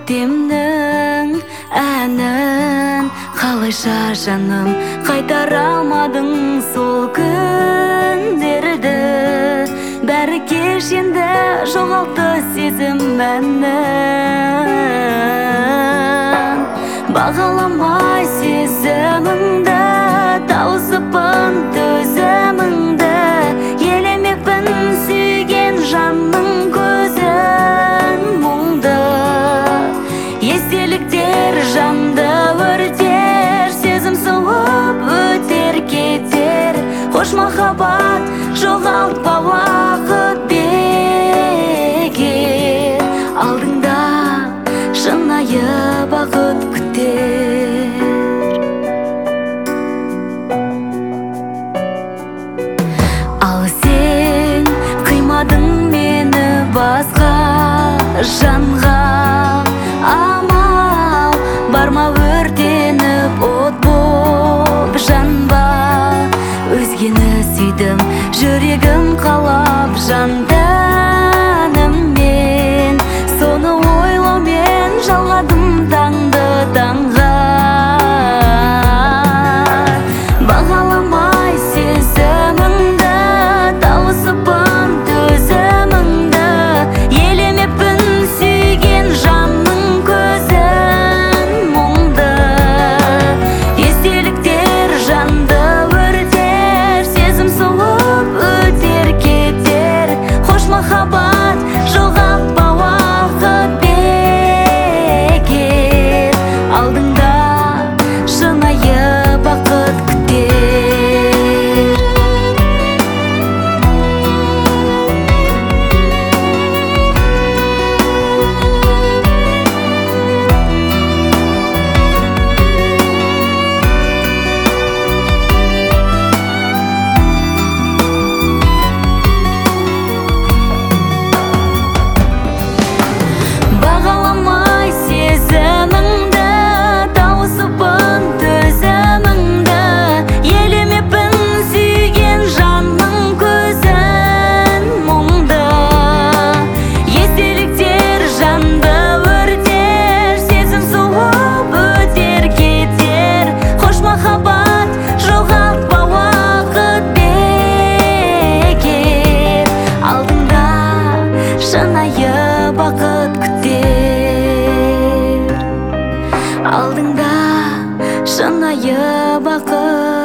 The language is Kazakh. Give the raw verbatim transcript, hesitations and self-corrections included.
көктемнің әнін, қалайша жаным қайтара алмадың сол күндерді. Бәрі кеш енді жоғалтты сезім мәнін. Бағаламай сезіміңді, тауысыппын төзіміңді, елемекпін сүйген жанның көзін мұңды. Естеліктер жанды өртер, сезім соғып өтер кетер. Қош махаббат, жоғалтпа уақыт бекер. Алдыңда шынайы бақыт күтер. Ал сен қимадың мені басқа жанға. Амал барма өртеніп от боп жанба. Өзгені сүйдім, жүрегім қалап жандәніммен. Соны ойлаумен жалғадым таңды таңға. Бағаламай сезіміңді, тауысыппын төзіміңді, елемеппін сүйген жанның көзін мұңды. Естеліктер жанды өртер, сезім соғып өтер кетер. Қош махаббат, жоғалтпа уақыт бекер. Алдыңда шынайы бақыт күтер. Бағаламай сезіміңді, тауысыппын төзіміңді, елемеппін сүйген жанның көзін мұңды. Естеліктер жанды өртер, сезім соғып өтер кетер. Қош махаббат, жоғалтпа уақыт бекер. Алдыңда шынайы бақыт күтер. Алдыңда шынайы бақыт